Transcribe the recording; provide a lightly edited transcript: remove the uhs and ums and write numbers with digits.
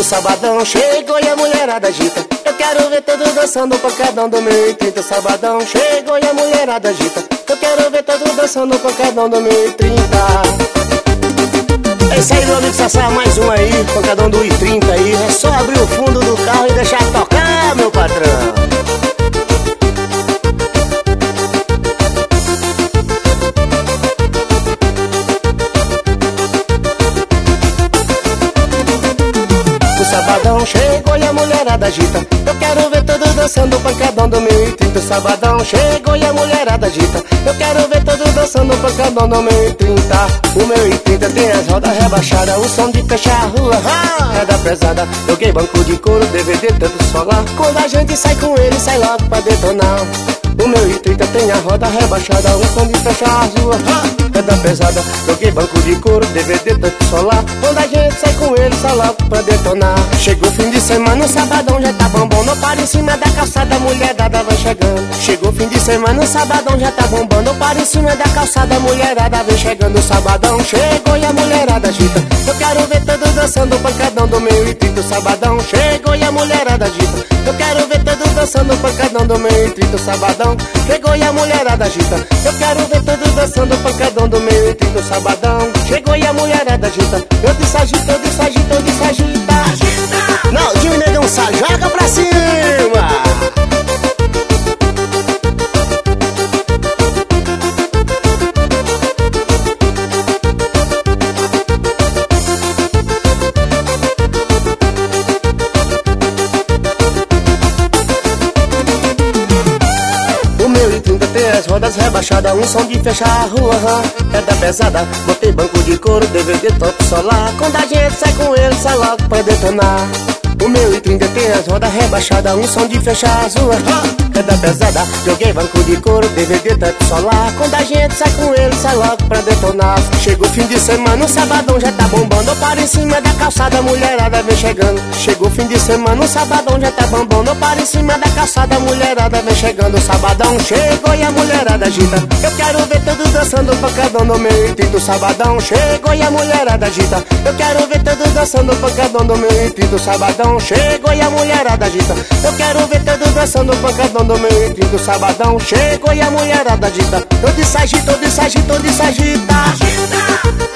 sabadão chegou e a mulherada agita. Eu quero ver todos dançando o pancadão do 1030. O sabadão chegou e a mulherada agita. Eu quero ver todos dançando o pancadão do 1030. É isso aí, meu amigo Sassá, mais um aí, pancadão do 1030 aí. É só abrir o fundo do carro e deixar tocar, meu patrão. Sabadão chegou e a mulherada agita. Eu quero ver todos dançando o pancadão do 1030. Sabadão chegou e a mulherada agita. Eu quero ver todos dançando o pancadão do 1030. O 1030 tem as rodas rebaixadas, o som de fechar a rua é da pesada. Joguei banco de couro, DVD, tanto solar. Quando a gente sai com ele, sai logo pra detonar. O 1030 tem a roda rebaixada, o som de fechar a rua é da pesada. Joguei banco de couro, DVD, tanto solar. Quando a gente sai com ele, sai logo pra detonar. Chegou o fim de semana, o sabadão já tá bombando. Eu paro em cima da calçada, a mulherada vai chegando. Chegou o fim de semana, o sabadão já tá bombando. Eu paro em cima da calçada, a mulherada vem chegando. O sabadão chegou e a mulherada agita. Eu quero ver todos dançando o pancadão do 1030. O sabadão chegou e a mulherada agita. Eu quero ver todos dançando o pancadão do 1030. O sabadão chegou e a mulherada agita. Eu quero ver todos dançando o pancadão do 1030. O sabadão chegou e a mulherada agita. Eu disse agita, eu disse agita, eu disse agita. Não, Dinho Negão, joga pra cima. Tem as rodas rebaixadas, um som de fechar a rua é da pesada. Botei banco de couro, DVD, top solar. Quando a gente sai com ele, sai logo pra detonar. O 1030 tem as rodas rebaixadas, um som de fechar as ruas é da pesada. Joguei banco de couro, DVD, teto solar. Quando a gente sai com ele, sai logo pra detonar. Chegou o fim de semana, o sabadão já tá bombando. Eu paro em cima da calçada, a mulherada vem chegando. Chegou o fim de semana, o sabadão já tá bombando. Eu paro em cima da calçada, a mulherada vem chegando. O sabadão chegou e a mulherada agita. Eu quero ver todos dançando o pancadão do 1030. O sabadão chegou e a mulherada agita. Eu quero ver todos dançando o pancadão do 1030. O sabadão chegou e a mulherada agita. Eu quero ver todos dançando o pancadão do 1030. O sabadão chegou e a mulherada agita. Eu disse agita, eu disse agita, eu disse agita.